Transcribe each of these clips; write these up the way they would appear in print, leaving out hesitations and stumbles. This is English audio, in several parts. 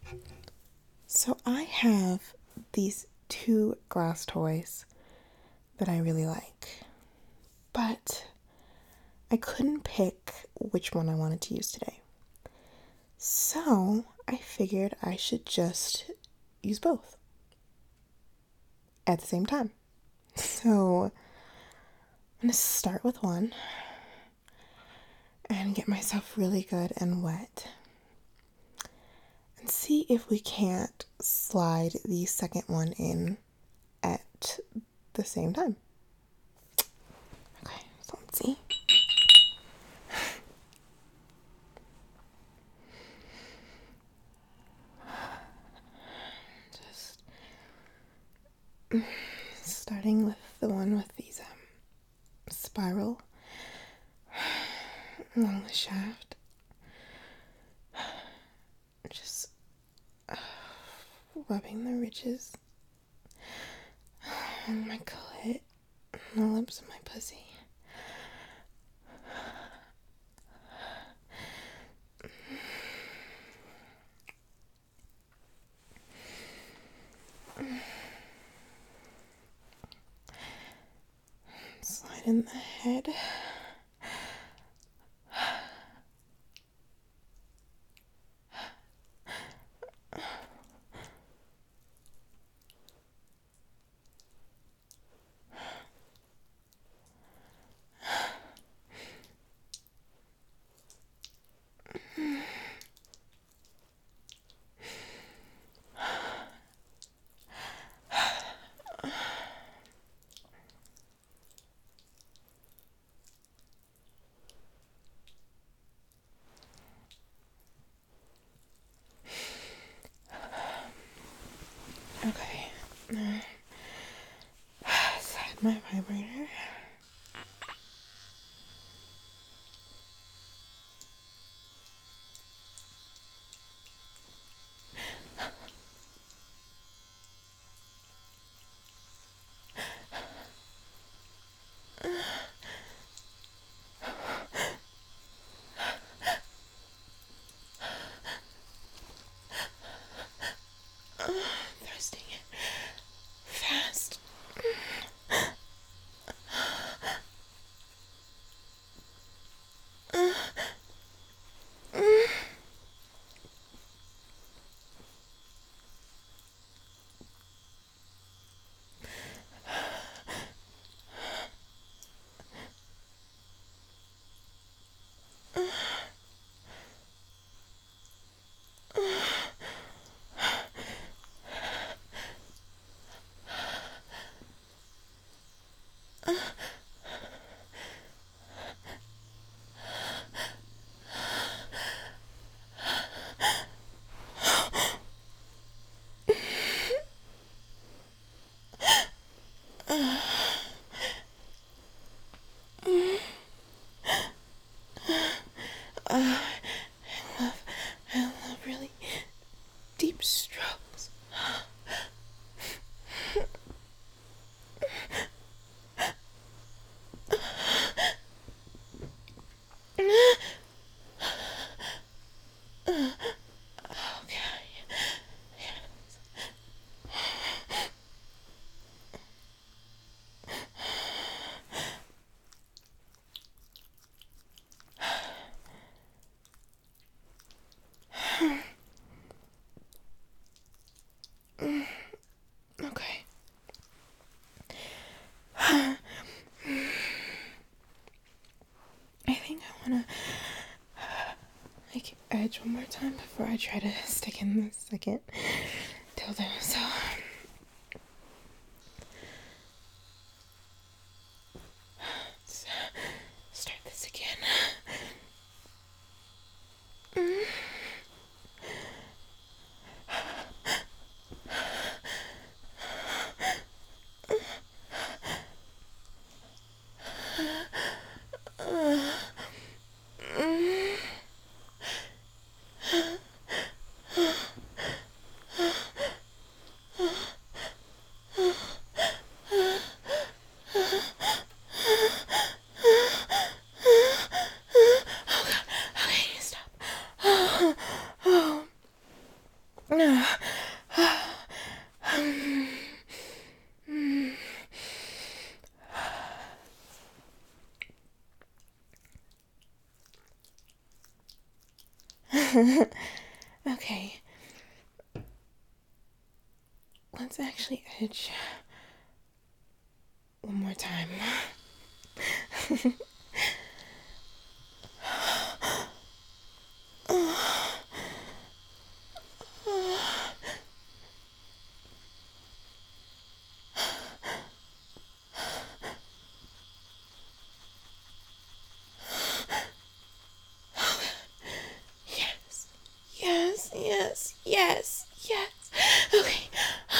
So I have these two glass toys that I really like, but I couldn't pick which one I wanted to use today. So I figured I should just use both at the same time. So I'm going to start with one and get myself really good and wet and see if we can't slide the second one in at the same time. Okay, so let's see. Just starting with the one with these spiral along the shaft. Just rubbing the ridges on my clit and the lips of my pussy. Slide in the head. Okay. Slide my vibrator. Thrusting it fast. I love really deep strokes. Okay. I think I wanna edge one more time before I try to stick in the second dildo. So let's start this again. Okay. Let's actually edge one more time. Yes. Yes, yes, yes, yes. Okay.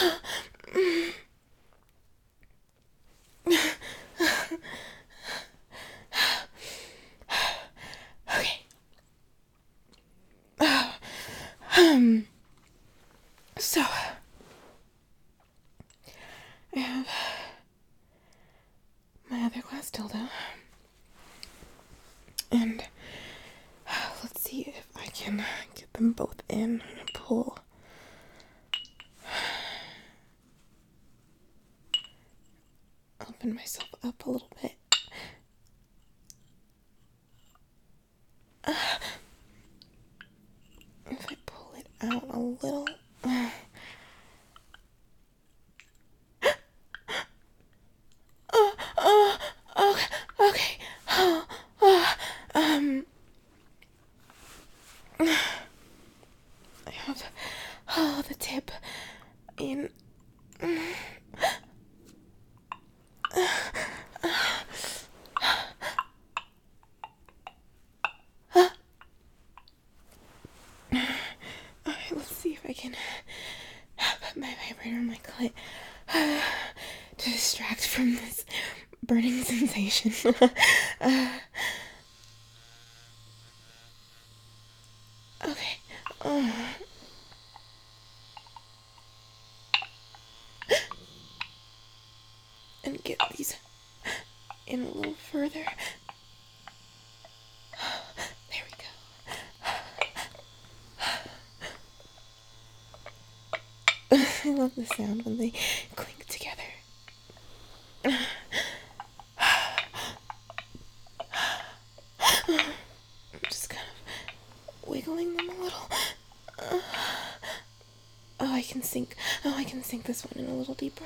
Okay. So I have my other glass dildo, and let's see if I can get them both in and pull. Open myself up a little bit. If I pull it out a little. Okay, okay. I have the tip in. Alright, let's see if I can put my vibrator on my clit to distract from this burning sensation. Okay. And get these in a little further. There we go. I love the sound when they clink together. I'm just kind of wiggling them a little. Oh, I can sink. Oh, I can sink this one in a little deeper.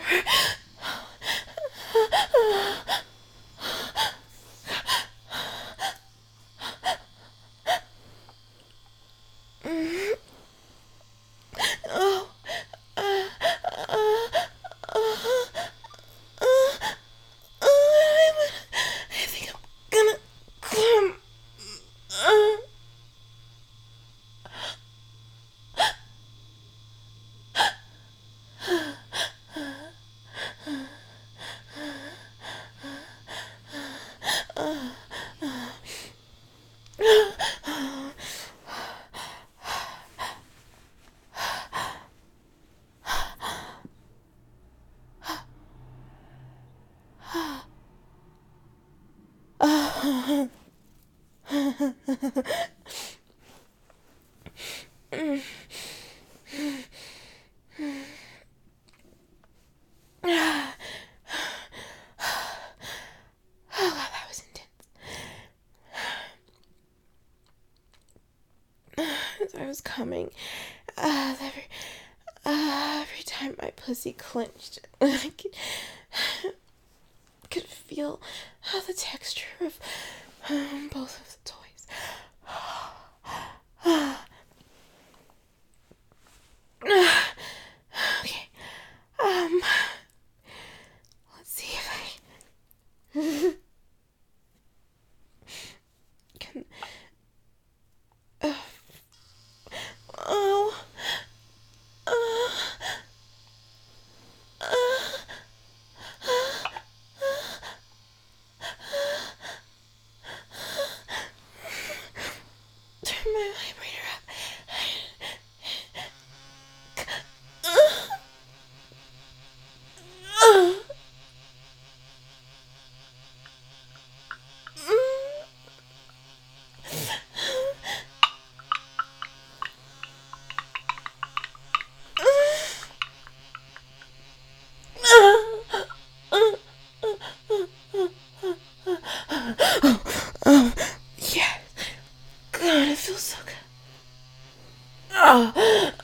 Oh. I think I'm gonna come. Oh, wow, that was intense. As I was coming, every time my pussy clenched, I could feel the texture of both of the toys. Okay, let's see if I can. Oh.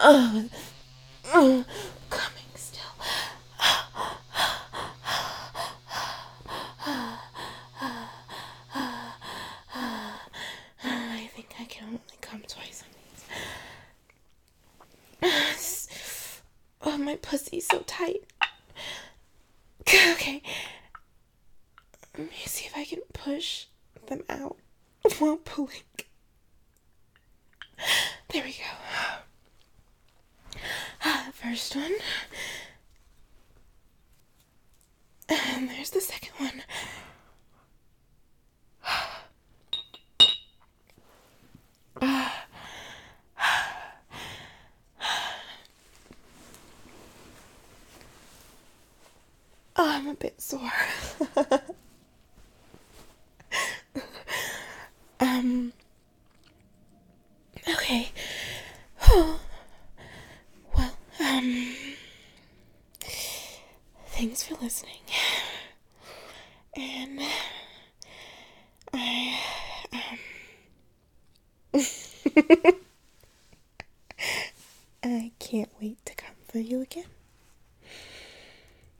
Coming still. I think I can only come twice on these. Oh, my pussy's so tight. Okay. Let me see if I can push them out while pulling. There we go. First one. And there's the second one. Oh, I'm a bit sore. Okay. Well, thanks for listening. And I can't wait to come for you again.